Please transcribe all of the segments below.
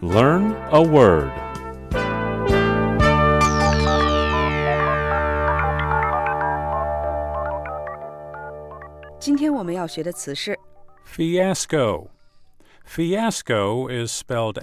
Learn a word. Fiasco. Fiasco is spelled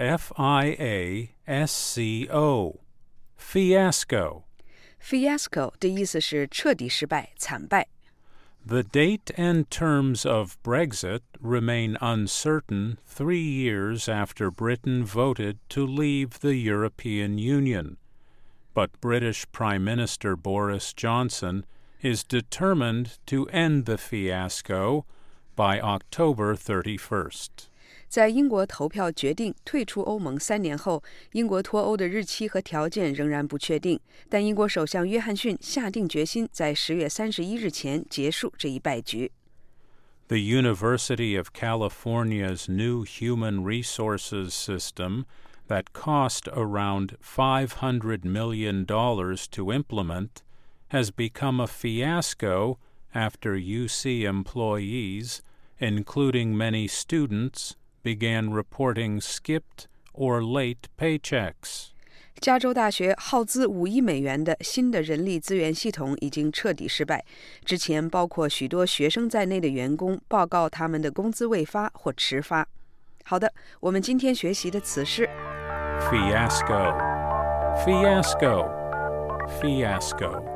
F-I-A-S-C-O. Fiasco. Fiasco 的意思是彻底失败、惨败。 The date and terms of Brexit remain uncertain 3 years after Britain voted to leave the European Union. But British Prime Minister Boris Johnson is determined to end the fiasco by October 31st. 在英国投票决定退出欧盟3年后，英国脱欧的日期和条件仍然不确定，但英国首相约翰逊下定决心在10月31日前结束这一败局。 The University of California's new human resources system that cost around $500 million to implement has become a fiasco after UC employees, including many students, began reporting skipped or late paychecks. 加州大学耗资5亿美元的新的人力资源系统已经彻底失败。之前包括许多学生在内的员工报告他们的工资未发或迟发。好的，我们今天学习的词是 Fiasco. Fiasco. Fiasco.